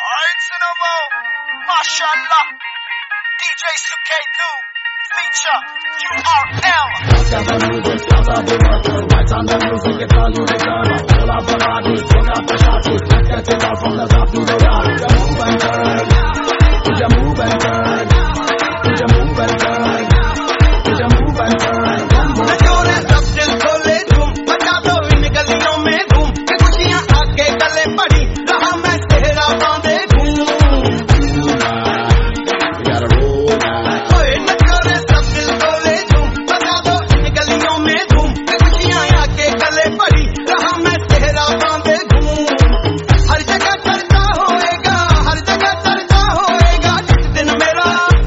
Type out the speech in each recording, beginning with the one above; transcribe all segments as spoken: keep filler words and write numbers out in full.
Alright, Cinema, Mashallah, D J Suketu, feature U R L. Got the music, got the worker, right on the music, it's all you deserve. All of the bodies, look up the shots, let's get it all from the top to the bottom. Move and turn, put your move and turn, put your move and turn, put your move and turn. नचोरे सब दिल खोले धूम, बचा दो इन गलियों में धूम, के खुशियाँ आके गले पड़ी, रहा मैं तेरा बांधे घूम। ओए नचोरे सब दिल खोले धूम, बचा दो इन गलियों में धूम, के खुशियाँ आके गले पड़ी, रहा मैं तेरा बांधे घूम। हर जगह चर्चा होएगा, हर जगह चर्चा होएगा, जिस दिन मेरा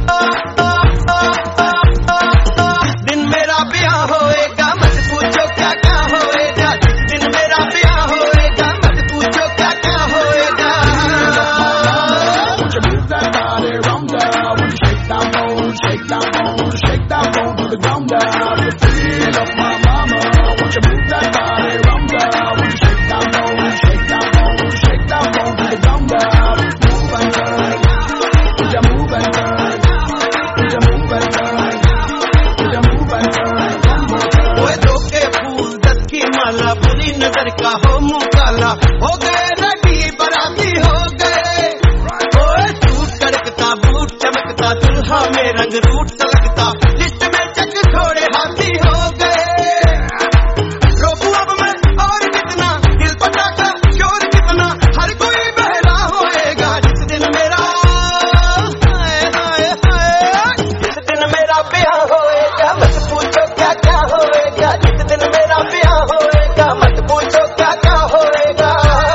दिन मेरा ब्याह होएगा, मत पूछो क्या क्या होएगा, जिस दिन मेरा ब्याह होएगा, मत पूछो क्या क्या होएगा। Won't you move that body round down? When you shake that bone, shake that bone, shake that bone to the ground down. You're feeling up my mama. Won't you move that body round down? When you shake that bone, shake that bone, shake that bone to the ground down. Move and turn, put your move and turn, put your move and turn, put your move and turn. One more turn. ओए दो के फूल दस की माला, बुरी नजर का हो मुंह काला, हो गए रेडी बराती हो गए। ओए सूट कड़कता बूट चमकता, दुल्हा में रंग रूट तलकता, लिस्ट में चक छोड़े हाथी हो गए। रोकू अब मैं और कितना, दिल पटाखा शोर कितना, हर कोई बहरा होएगा, जिस दिन मेरा हाय हाय हाय, जिस दिन मेरा ब्याह होएगा, मत पूछो क्या क्या होएगा, जिस दिन मेरा ब्याह होएगा, मत पूछो क्या क्या होएगा।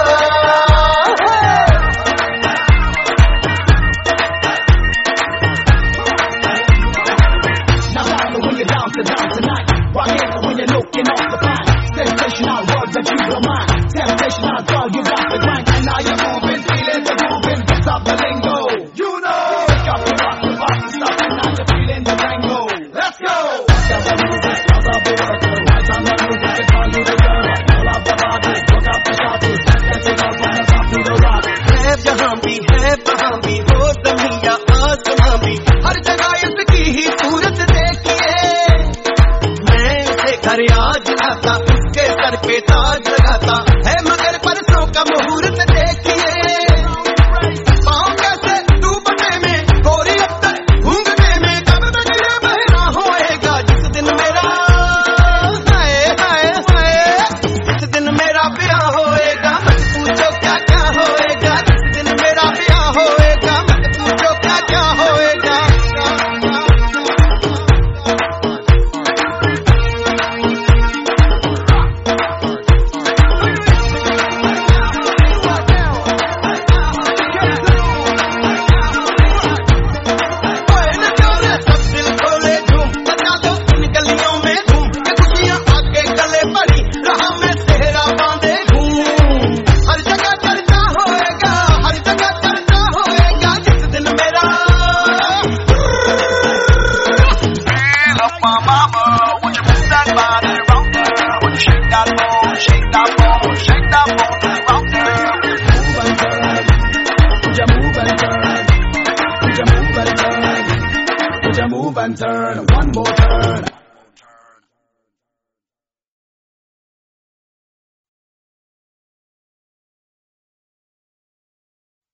Now like it when you dance to dance tonight. Rock it when you're looking off the pine. Sensational words that you don't mind. Temptational girl, you got the grind. And now you're moving, feeling the grooving. Pick up the lingo. You know. Pick up the rock, the rock, the stuff. And now you're feeling the tango. Let's go. Got the music, got the worker. Right on the music, it's all you deserve. All of the bodies, look up the shots. Let's get it all from the top to the bottom. है जहाँ भी है वहाँ भी हो जमीया आसमां भी, हर जगह इसकी ही सूरत देखिए। मैं उसे घर आज आता, उसके सर पे ताज लगाता है, मगर परसों का मुहूर्त देखिए। पाँव कैसे दुपट्टे में, गोरी अब तक घूंघटे में, कब तक ये बहना होएगा, जिस दिन मेरा हाय हाय हाय, जिस दिन मेरा ब्याह होएगा, मत पूछो क्या क्या होएगा, जिस दिन मेरा ब्याह होएगा, मत पूछो क्या क्या होएगा। ओए नचोरे सब दिल खोले धूम, बचा दो इन गलियों में धूम, के खुशियाँ आके गले पड़ी, रहा मैं तेरा बांधे घूम। हर जगह चर्चा होएगा, हर जगह चर्चा होएगा, जिस दिन मेरा Feel up my mama, won't you move that body round there? When you shake that bone, shake that bone, shake that bone to the ground there. Move and turn, put your move and turn, put your move and turn, put your move and turn. One more turn.